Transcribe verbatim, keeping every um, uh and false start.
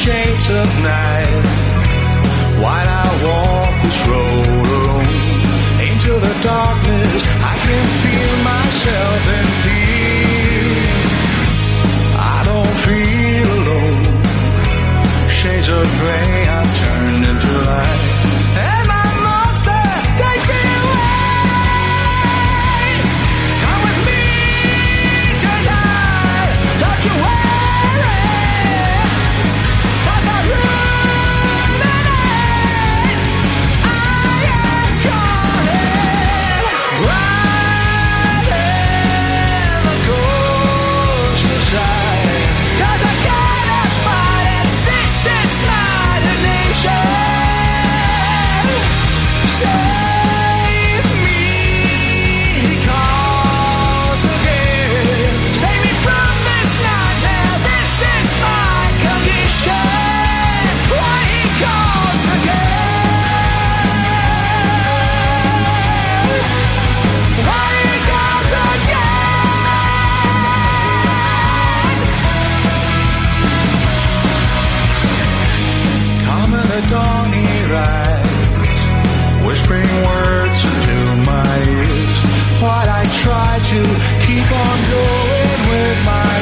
shades of night, while I walk this road alone into the darkness, I can feel myself in peace. I don't feel alone. Shades of gray I've turned into light, and my monster takes me away. Come with me tonight, don't you worry, 'cause I ruminate. I am calling, riding the coast side, 'cause I gotta find it. This is my nation. Save me, he calls again. Save me from this nightmare. This is my condition. Why he calls again. Why he calls again. Come in the dawn, he rides, whispering words into my ears, while I try to keep on going with my